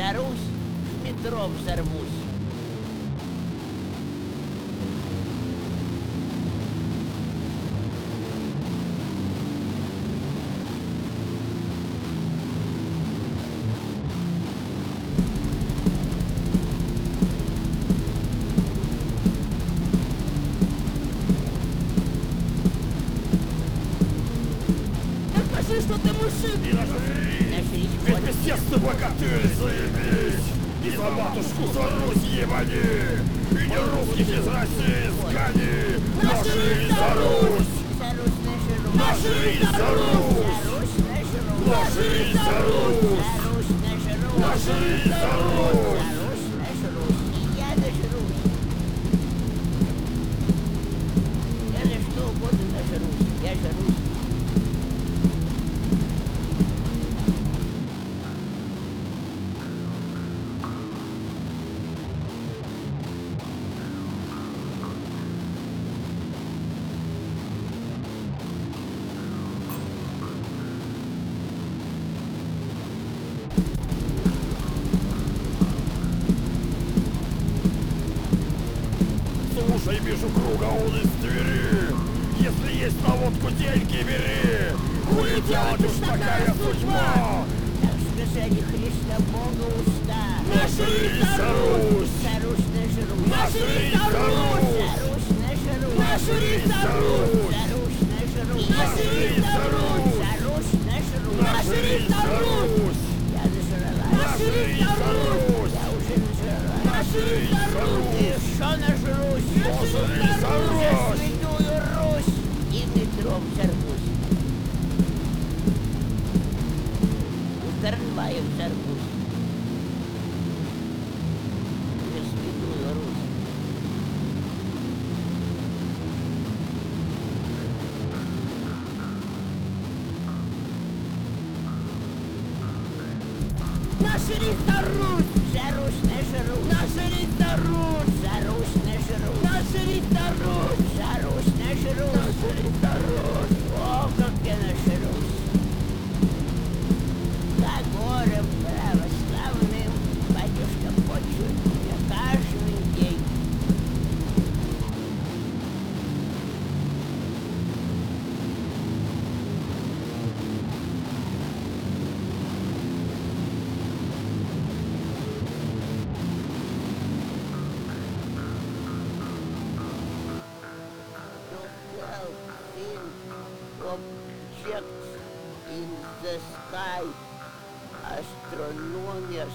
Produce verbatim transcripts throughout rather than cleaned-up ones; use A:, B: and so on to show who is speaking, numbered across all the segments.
A: Зарусь, в метро взорвусь.
B: Что ты мужик?
C: И нажри! Ведь естественно богатырь заебись! И за матушку за Русь ебани! И не русских из России сгони! Нажри за Русь! Нажри за Русь! Нажри за Русь! Нажри за Русь!
A: Я нажрусь. Я за что угодно нажрусь. Я жрусь.
C: Слушай, вижу круга он из двери. Если есть на водку деньги, бери. Хули делать уж такая судьба.
A: Так сказали Христа Бога уста.
C: Нажри за Русь!
A: За Русь нажрусь.
C: Нажри за Русь!
A: За Русь нажрусь.
C: Нажри за Русь!
A: За Русь нажрусь.
C: Нажри за Русь!
A: За Русь нажрусь.
C: Нажри за Русь!
A: Я нажралась.
C: Нажри за Русь!
A: Я уже нажралась.
C: Нажри за Русь!
A: Еще нажрусь.
C: Нажри за Русь!
A: Святую Русь. И метром взорвусь. В трамвае взорвусь. За святую Русь.
B: Нажри за Русь!
A: За Русь нажрусь.
B: Нажри за Русь!
A: За Русь нажрусь.
B: Нажри за Русь!
A: За Русь нажрусь.
B: Нажри за Русь!
A: О, как я нажрусь. За горем православным батюшка почует меня каждый день. Objects in the sky, astronomers,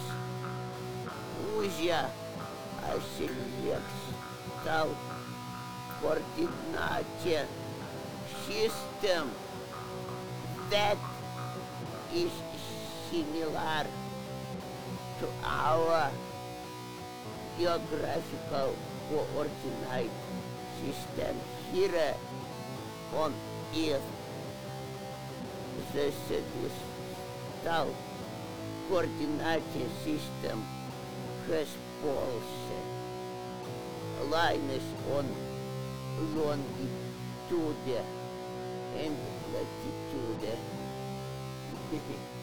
A: Узя, Аселекс, Тал, координате, system that is similar to our geographical coordinate system here on Earth. The celestial coordinating system has poles, lines on longitude and latitude.